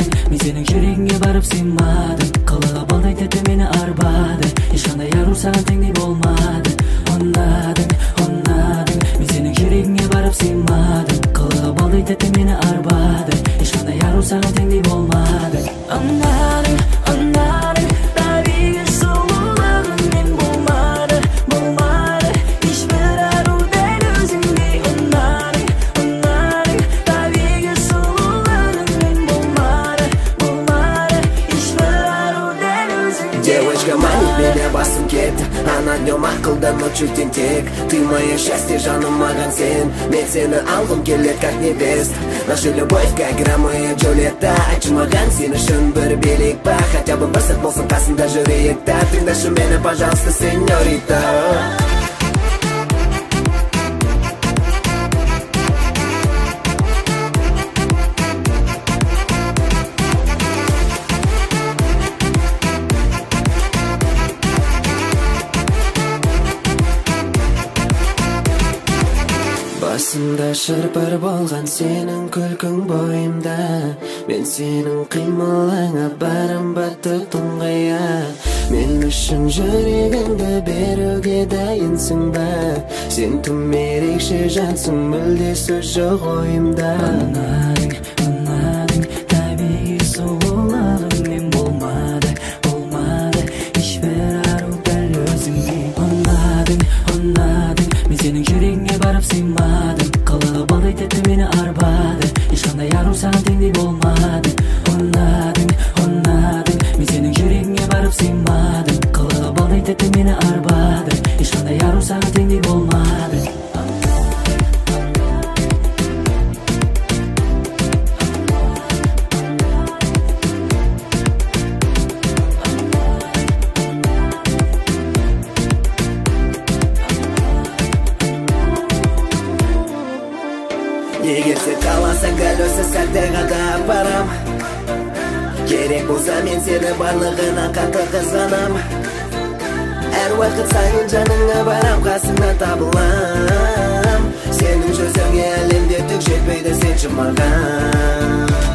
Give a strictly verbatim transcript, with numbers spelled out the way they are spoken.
мен сенің жүрегіңе барып сыймадым. Қалаға балдай тәтті мені арбады, ешқандай ару саған теңдей болмады. Ұнадың, ұнадың, мен сенің жүрегіңе барып сыймадым. Қалаға балдай тәтті мені арбады, ешқандай ару саған теңдей болмады. Ұнадың, ұнадың, табиғи сұлулығыңмен болмады, болмады ешбір ару дәл өзіңдей. Ұнадың, ұнадың, табиғи сұлулығыңмен болмады, болмады ешбір ару дәл өзіңдей. Девочка, манит меня басым кетті, ана днем ақылдан ночью тентек. Ты мое счастье, жаным маған сен, мен сені алғым келет как невеста. Наша любовь как Ромео и Джульетта. Айтшы маған сен үшін бір билік па, хотя бы бір сәт болсын қасында жүрейік та. Тыңдашы мені, пожалуйста, сеньорита. Басымда шыр-пыр болған сенің күлкің бойымда, мен сенің қимылыңа барым батып тұңғия. Мен үшін жүрегіңді беруге дайынсың ба, сен тым ерекше жансың, мүлде сөз жоқ ойымда. Ұнадың, ұнадың, табиғи сұлулығыңмен болмады, болмады ешбір ару дәл өзіңдей. Ұнадың, ұнадың, мен сенің жүрегіңе барып сыймадым. Қалаға балдай тәтті мені арбады, ешқандай ару саған теңдей болмады. Ұнадың, ұнадың, мен сенің жүрегіңе барып сыймадым. Қалаға балдай тәтті мені арбады, ешқандай ару саған теңдей болмады. Егер сен қаласаң дәл осы сәтте ғана барам, керек болса мен сені барлығына қатты қызғанам. Әр уақыт сайын жаныңа барам, қасыңа табылам. Сенің жүзіңе әлемде түк жетпейді, сенші маған.